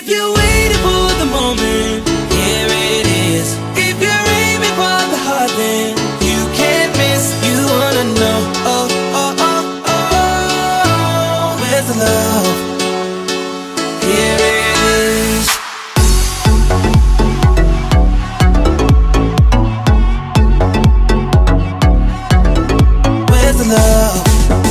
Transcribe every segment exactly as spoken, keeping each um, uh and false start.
If you're waiting for the moment, here it is. If you're aiming for the heart, then you can't miss. You wanna know, oh, oh, oh, oh, where's the love? Here it is. Where's the love?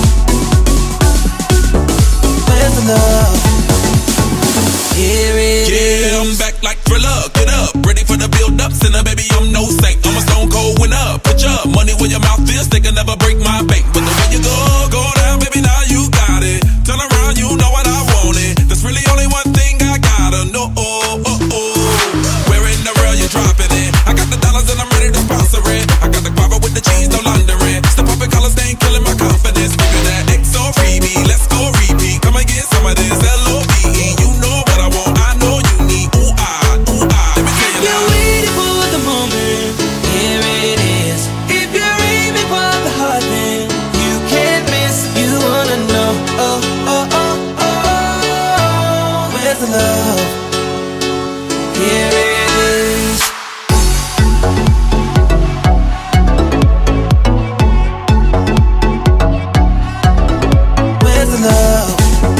Where's the love? Here it yeah, is. I'm back like Thriller, get up, ready for the build-up. Sinner, baby, I'm no saint. I'm a stone cold winner. Put your money where your mouth is, they can never break my bank. But the way you go, go down, baby, now you got it. Turn around, you know what I want it. There's really only one thing I gotta know. Oh, oh, oh. Where in the world you dropping it? I got the dollars and I'm ready to sponsor it. I got the guava with the cheese, no laundering. Step up in colors, they ain't killing my confidence. Give me that X O freebie, let's go repeat. Come and get some of this L O V E. You know what I want, I know you need. Ooh, ah, ooh, ah. Let me tell you You're now. waiting for the moment, here it is. If you're aiming for the heart, then you can't miss. You wanna know, oh, oh, oh, oh, where's the love? Here it is. Where's the love?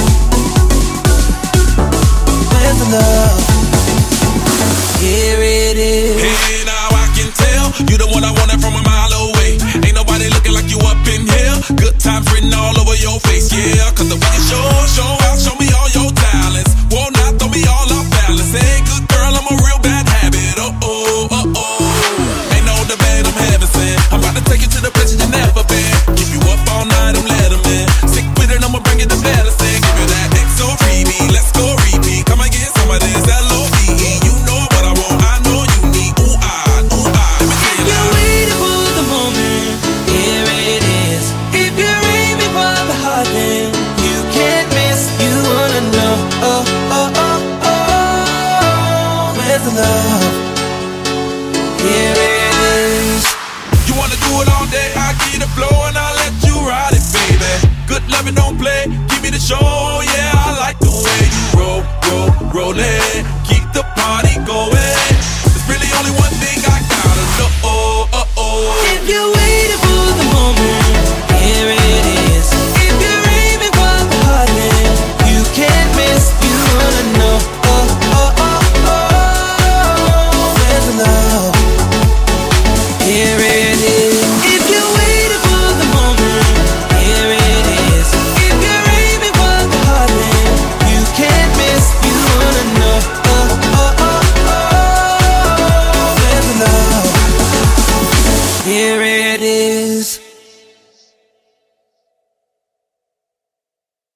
Where's the love? Here it is. Hey, now I can tell you the one I wanted from a mile away. Ain't nobody looking like you up in here. Good times written all over your face, yeah. Cause the way you show, show out, show me all your talents. Won't not throw me all off balance. Hey, good girl, I'm a real bad habit. Oh, oh, oh, oh. Ain't no debate, I'm heaven sent. I'm about to take you to the places you never been. Keep you up all night, I'm let 'em in. Sick with it, I'ma bring it to Dallas and give you that X O freebie. Let's go repeat. Come and get some of this L O V E. You know what I want, I know you need. Ooh, ah, ooh, ah. Let me tell you You're now. waiting for the moment, here it is. If you're aiming for the heart, then you can't miss. You wanna know, oh, oh, oh, oh, where's the love? Here it is. You wanna do it all day, I give you the flow and I'll let you ride it, baby. Good loving, don't play, give me the show, yeah, I like the way you roll, roll, roll it. Keep the party going. There's really only one thing I gotta know, oh, oh, oh. If you're waiting for the moment, here it is. If you're aiming for the heart, then you can't miss. You wanna know, oh, oh, oh, oh, where's the love? Here it is. If you're waiting for the moment, here it is. If you're aiming for the heart, then you can't miss. You wanna know, oh, oh, oh, oh, where's the love? Here it is.